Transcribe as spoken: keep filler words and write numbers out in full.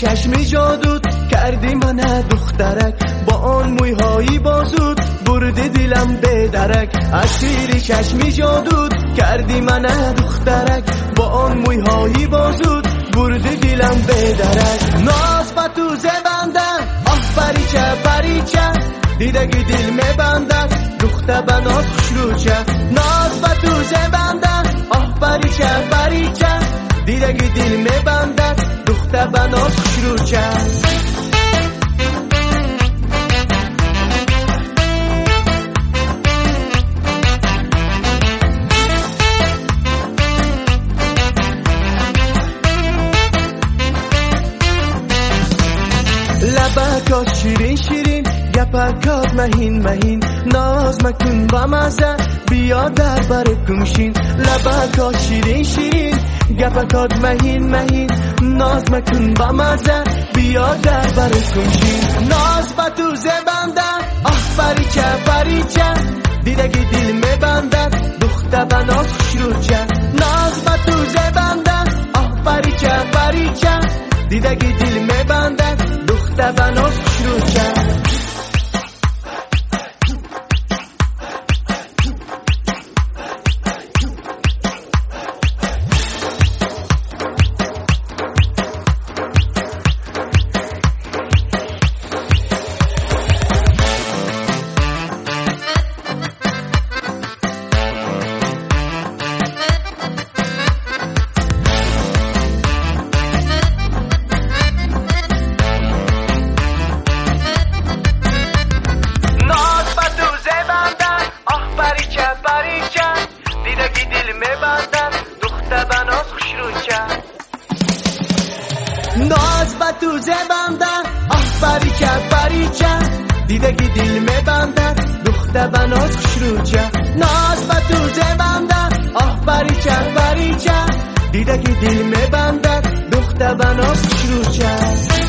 چشمی جادود کردی من دخترک، با آن مویهایی بازود برده دلم به درک. اسیر چشمی جادود کردی من دخترک، با آن مویهایی بازود برده دلم به درک. ناز با تو زبنده آه بریچه بریچه، دیدگی دل میبندد دختر بناز خوش روچه. ناز با تو زبنده آه بریچه بریچه، دیدگی دل میبندد دختر بناز خوش روچه. لبکات شیرین شیرین، گپکات مهین مهین، ناز مکن با مزه بیا در بر کمشین. لبکات شیرین شیرین، گپکات مهین مهین، ناز مکن با مزه بیا در بر کمشین. ناز با تو زبنده آه بریچه بریچه، دیدگی دل میبندد دختر بناز خوش روچه. ناز با تو زبنده آه بریچه بریچه، دیدگی دل میبندد دختر بناز خوش روچه. ناز با تو زبنده آه بریچه بریچه، دیدگی دل میبندد دختر بناز خوش روچه. ناز با تو زبنده آه بریچه بریچه، دیدگی دل میبندد دختر بناز خوش روچه.